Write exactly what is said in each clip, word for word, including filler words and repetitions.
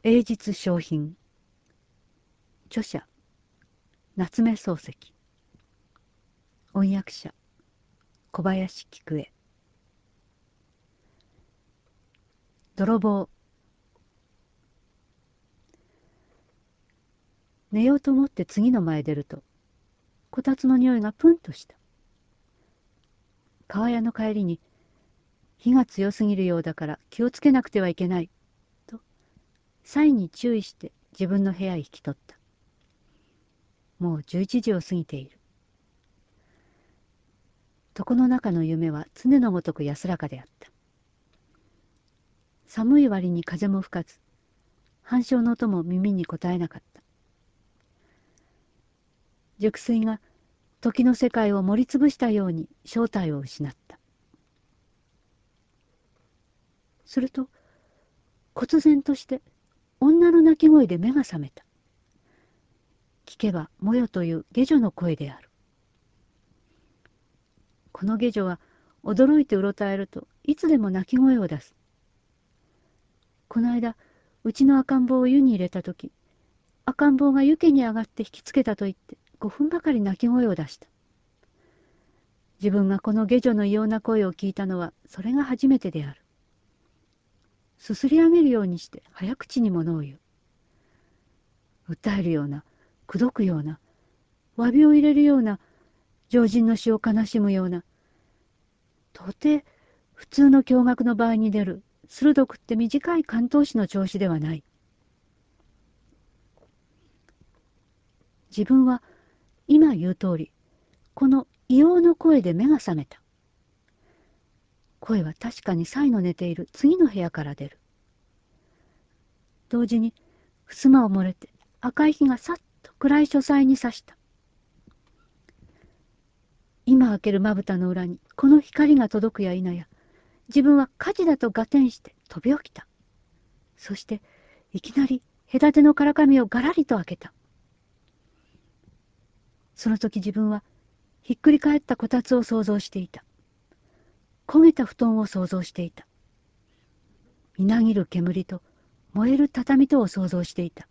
英実商品。著者夏目漱石。翻訳者小林菊恵。泥棒。寝ようと思って次の前出ると、こたつの匂いがプンとした。川屋の帰りに、火が強すぎるようだから気をつけなくてはいけない、と、際に注意して自分の部屋へ引き取った。もうじゅういちじを過ぎている。床の中の夢は常のごとく安らかであった。寒い割に風も吹かず、半鐘の音も耳にこたえなかった。熟睡が時の世界を盛りつぶしたように正体を失った。すると、忽然として女の泣き声で目が覚めた。聞けばもよという下女の声である。この下女は驚いてうろたえるといつでも泣き声を出す。この間、うちの赤ん坊を湯に入れたとき、赤ん坊が湯気に上がって引きつけたと言ってごふんばかり泣き声を出した。自分がこの下女の異様な声を聞いたのはそれが初めてである。すすり上げるようにして早口にものを言う。訴えるような、口説くような、詫びを入れるような、常人の死を悲しむような、到底普通の驚愕の場合に出る鋭くって短い関東詩の調子ではない。自分は今言う通り、この異様の声で目が覚めた。声は確かに妻の寝ている次の部屋から出る。同時に襖を漏れて赤い火がさっと暗い書斎に差した。今開けるまぶたの裏にこの光が届くや否や、自分は火事だと合点して飛び起きた。そしていきなり隔てのからかみをガラリと開けた。その時自分はひっくり返ったこたつを想像していた。焦げた布団を想像していた。みなぎる煙と燃える畳とを想像していた。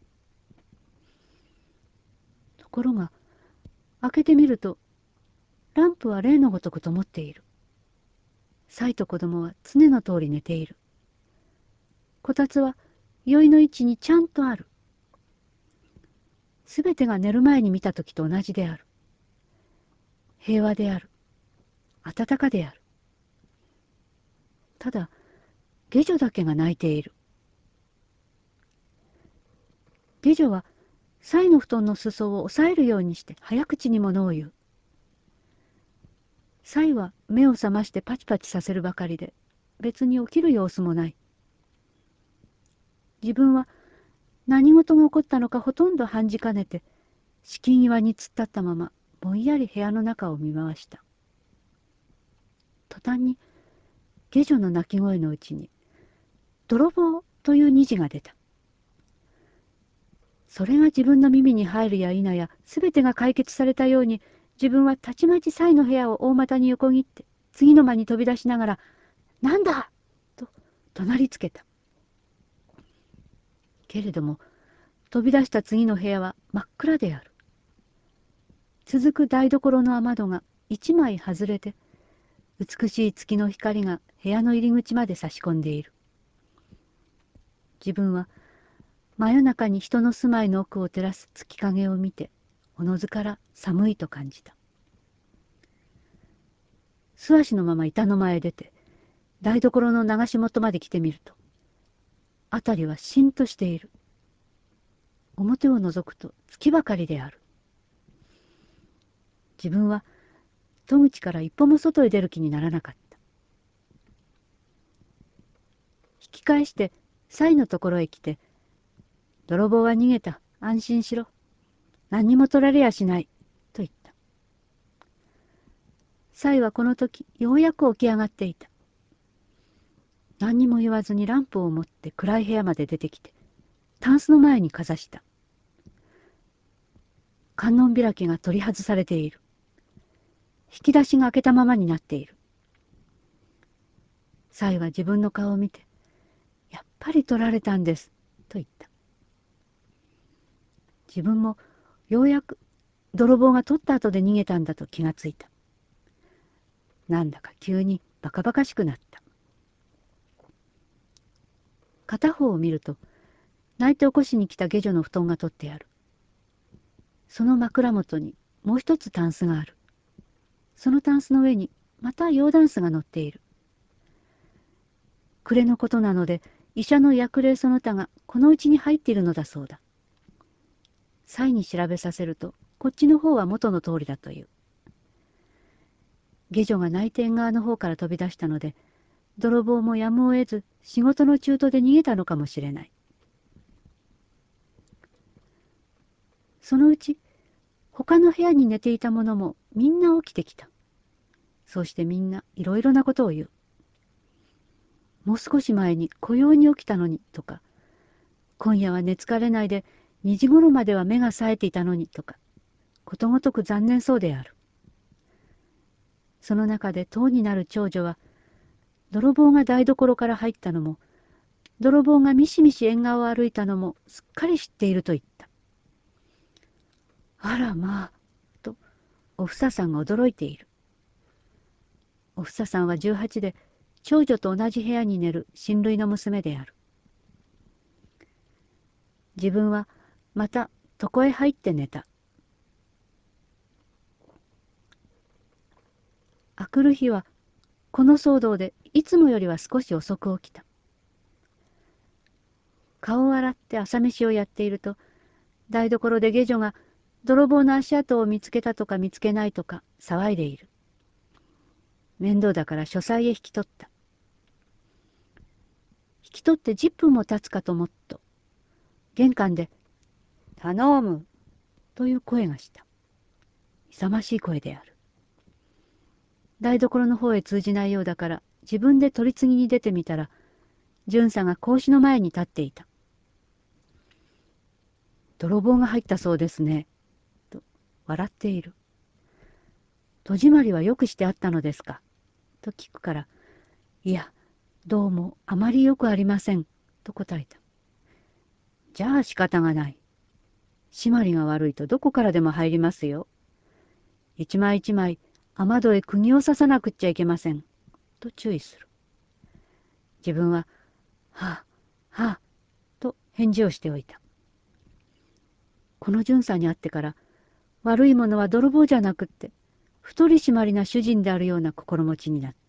ところが開けてみると、ランプは例のごとく灯っている。妻と子供は常の通り寝ている。こたつは酔いの位置にちゃんとある。すべてが寝る前に見た時と同じである。平和である。暖かである。ただ、下女だけが泣いている。下女は、妻の布団の裾を押さえるようにして早口にものを言う。妻は目を覚ましてパチパチさせるばかりで、別に起きる様子もない。自分は何事が起こったのかほとんど半じかねて、敷際に突っ立ったまま、ぼんやり部屋の中を見回した。途端に、下女の泣き声のうちに、泥棒という二字が出た。それが自分の耳に入るや否や、すべてが解決されたように、自分はたちまち妻の部屋を大股に横切って、次の間に飛び出しながら、なんだと怒鳴りつけた。けれども、飛び出した次の部屋は真っ暗である。続く台所の雨戸が一枚外れて、美しい月の光が部屋の入り口まで差し込んでいる。自分は真夜中に人の住まいの奥を照らす月影を見て、おのずから寒いと感じた。素足のまま板の前へ出て、台所の流し元まで来てみると、辺りはしんとしている。表を覗くと月ばかりである。自分は戸口から一歩も外へ出る気にならなかった。引き返して妻のところへ来て、泥棒は逃げた。安心しろ。何にも取られやしない。と言った。妻はこの時ようやく起き上がっていた。何にも言わずにランプを持って暗い部屋まで出てきて、タンスの前にかざした。観音開きが取り外されている。引き出しが開けたままになっている。妻は自分の顔を見て、やっぱり取られたんです。と言った。 自分もようやく泥棒が取った後で逃げたんだと気がついた。なんだか急にバカバカしくなった。片方を見ると、泣いて起こしに来た下女の布団が取ってある。その枕元にもう一つタンスがある。そのタンスの上にまた洋ダンスが乗っている。暮れのことなので、医者の薬霊その他がこのうちに入っているのだそうだ。際に調べさせると、こっちの方は元の通りだという。下女が内店側の方から飛び出したので、泥棒もやむを得ず仕事の中途で逃げたのかもしれない。そのうち他の部屋に寝ていた者もみんな起きてきた。そうしてみんないろいろなことを言う。もう少し前に小用に起きたのにとか、今夜は寝つかれないでにじ頃までは目が冴えていたのにとか、ことごとく残念そうである。その中で当になる長女は、泥棒が台所から入ったのも、泥棒がみしみし縁側を歩いたのもすっかり知っていると言った。あらまあ、とおふささんが驚いている。おふささんはじゅうはちで、長女と同じ部屋に寝る親類の娘である。自分はまた床へ入って寝た。あくる日はこの騒動でいつもよりは少し遅く起きた。顔を洗って朝飯をやっていると、台所で下女が泥棒の足跡を見つけたとか見つけないとか騒いでいる。面倒だから書斎へ引き取った。引き取ってじゅっぷんも経つかと思っと、玄関で「頼む」という声がした。勇ましい声である。台所の方へ通じないようだから自分で取り次ぎに出てみたら、巡査が格子の前に立っていた。泥棒が入ったそうですね、と笑っている。戸締まりはよくしてあったのですか、と聞くから、いや、どうもあまりよくありません、と答えた。じゃあ仕方がない。締まりが悪いとどこからでも入りますよ。一枚一枚雨戸へ釘を刺さなくっちゃいけません、と注意する。自分は、はあ、はあ、と返事をしておいた。この巡査に会ってから、悪いものは泥棒じゃなくって、太り締まりな主人であるような心持ちになった。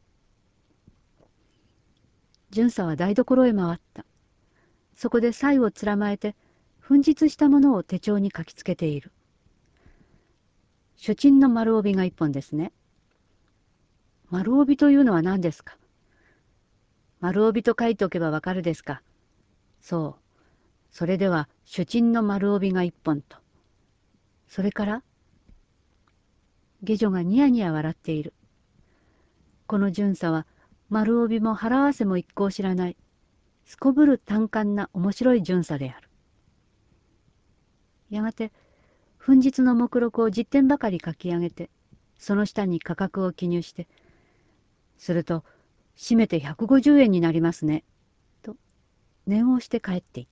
巡査は台所へ回った。そこで菜をつらまえて、粉実したものを手帳に書きつけている。朱珍の丸帯が一本ですね。丸帯というのは何ですか。丸帯と書いておけばわかるですか。そう。それでは朱珍の丸帯が一本と。それから下女がニヤニヤ笑っている。この巡査は丸帯も腹合わせも一向知らない、すこぶる単簡な面白い巡査である。やがて粉実の目録をじってんばかり書き上げて、その下に価格を記入して、すると締めてひゃくごじゅうえんになりますね、と念を押して帰っていった。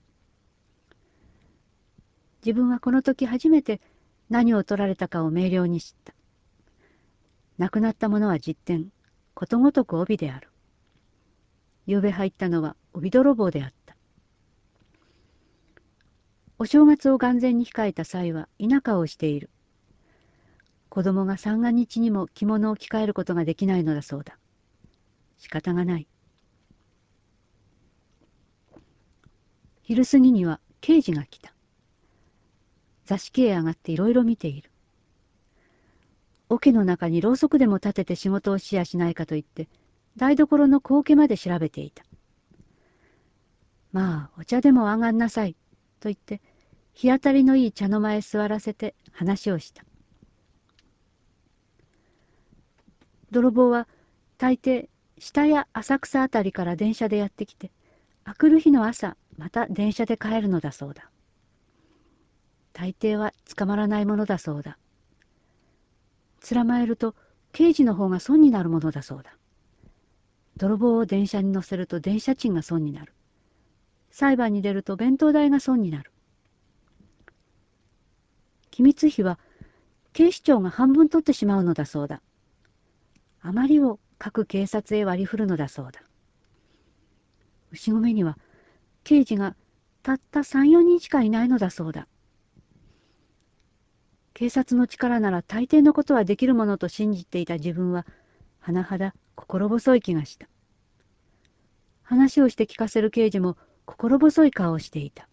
自分はこの時初めて何を取られたかを明瞭に知った。亡くなったものはじってん、ことごとく帯である。ゆうべ入ったのは帯泥棒であった。お正月を眼前に控えた際は田舎をしている。子供が三が日にも着物を着替えることができないのだそうだ。仕方がない。昼過ぎには刑事が来た。座敷へ上がっていろいろ見ている。桶の中にろうそくでも立てて仕事をしやしないかと言って、台所の小桶まで調べていた。まあ、お茶でもあがんなさい、と言って、日当たりのいい茶の間へ座らせて話をした。泥棒は大抵下や浅草あたりから電車でやってきて、あくる日の朝また電車で帰るのだそうだ。大抵は捕まらないものだそうだ。捕まえると刑事の方が損になるものだそうだ。泥棒を電車に乗せると電車賃が損になる。裁判に出ると弁当代が損になる。 機密費は警視庁が半分取ってしまうのだそうだ。あまりを各警察へ割り振るのだそうだ。牛込には刑事がたったさん、よにんしかいないのだそうだ。警察の力なら大抵のことはできるものと信じていた自分は、甚だ心細い気がした。話をして聞かせる刑事も心細い顔をしていた。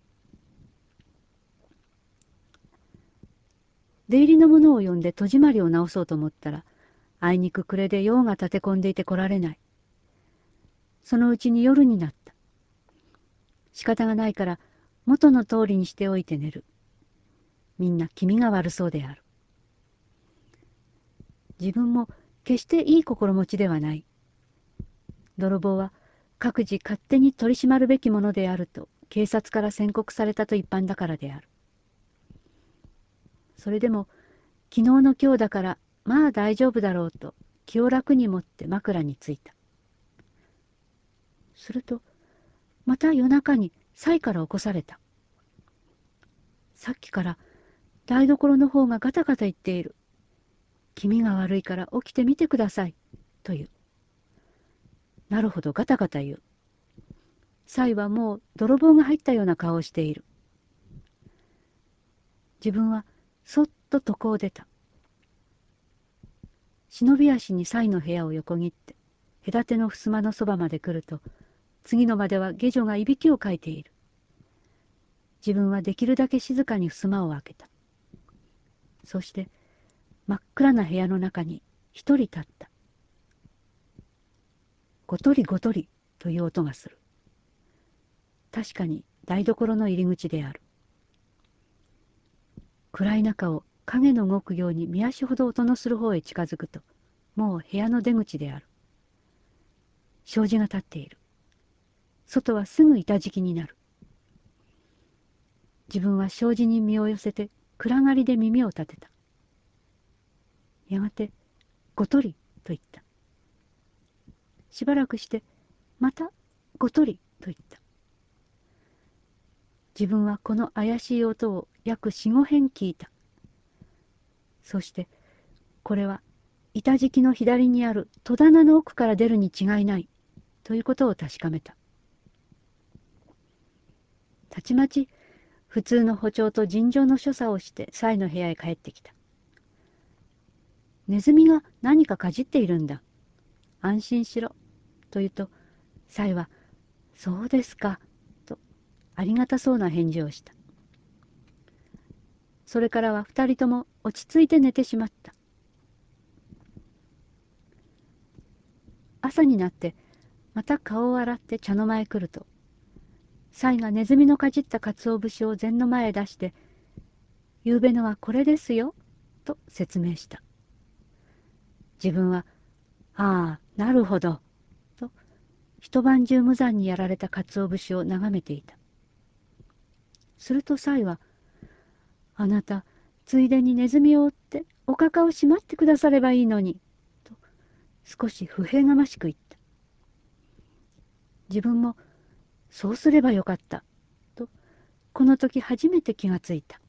出入りの者を呼んで戸締まりを直そうと思ったら、あいにく暮れで用が立て込んでいて来られない。そのうちに夜になった。仕方がないから元の通りにしておいて寝る。みんな気味が悪そうである。自分も決していい心持ちではない。泥棒は各自勝手に取り締まるべきものであると警察から宣告されたと一般だからである。それでも昨日の今日だからまあ大丈夫だろうと気を楽に持って枕についた。するとまた夜中に妻から起こされた。さっきから台所の方がガタガタ言っている。気味が悪いから起きてみてくださいという。なるほど、ガタガタ言う。妻はもう泥棒が入ったような顔をしている。自分はそっと床を出た。忍び足に妻の部屋を横切って隔ての襖のそばまで来ると、次の間では下女がいびきをかいている。自分はできるだけ静かに襖を開けた。そして真っ暗な部屋の中に一人立った。ごとりごとりという音がする。確かに台所の入り口である。暗い中を影の動くように見足ほど音のする方へ近づくと、もう部屋の出口である。障子が立っている。外はすぐ板敷きになる。自分は障子に身を寄せて暗がりで耳を立てた。やがてごとりと言った。しばらくしてまたごとりと言った。自分はこの怪しい音を約四五遍聞いた。そしてこれは板敷きの左にある戸棚の奥から出るに違いないということを確かめた。たちまち普通の歩調と尋常の所作をして妻の部屋へ帰ってきた。ネズミが何かかじっているんだ。安心しろ。と言うと、妻は、そうですか。と、ありがたそうな返事をした。それからは二人とも落ち着いて寝てしまった。朝になって、また顔を洗って茶の間へ来ると、妻がネズミのかじった鰹節を膳の前へ出して、ゆうべのはこれですよ、と説明した。自分は、ああ、なるほど、と一晩中無残にやられた鰹節を眺めていた。すると妻は、あなた、ついでにネズミを追っておかかをしまってくださればいいのに、と少し不平がましく言った。自分も、そうすればよかった、とこの時初めて気がついた。